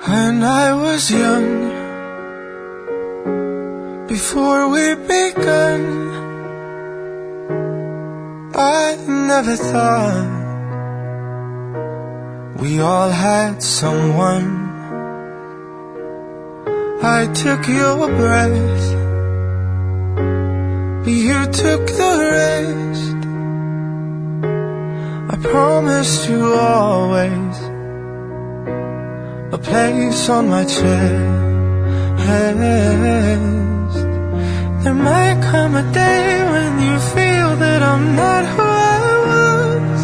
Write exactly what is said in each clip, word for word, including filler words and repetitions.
When I was young, before we begun, I never thought we all had someone. I took your breath, but you took the rest. I promised you always a place on my chest. There might come a day when you feel that I'm not who I was.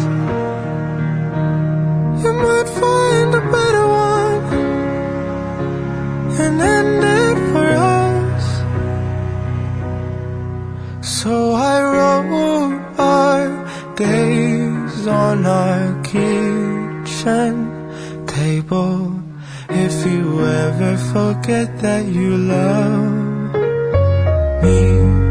You might find a better one and end it for us. So I wrote our days on our kitchen table. If you ever forget that you love me,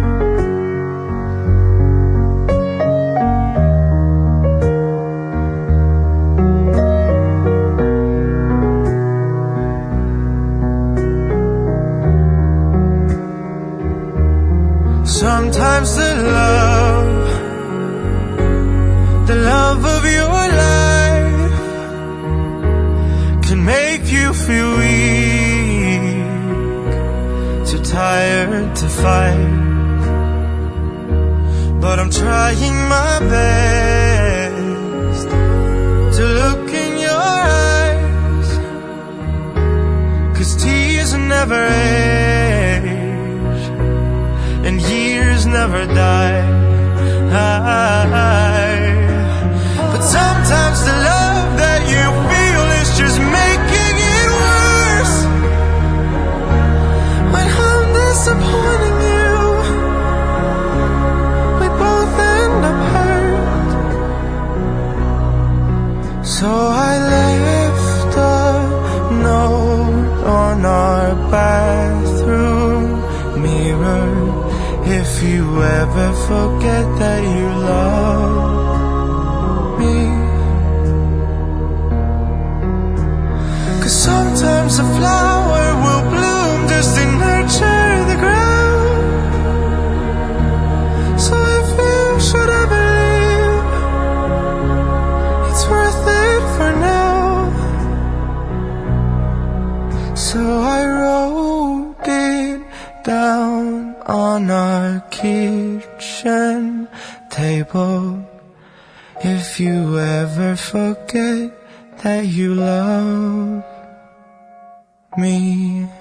sometimes the love, the love of your life can make you feel weak, too tired to fight. But I'm trying my best to look in your eyes, 'cause tears never age and years never die. But sometimes the love that you feel is just making it worse. When I'm disappointing you, we both end up hurt. So I left a note on our bathroom mirror. If you ever forget that you love me, 'cause sometimes a flower will bloom just to nurture the ground. So if you should ever leave, it's worth it for now. So I wrote it down on our kitchen table. If you ever forget that you love me.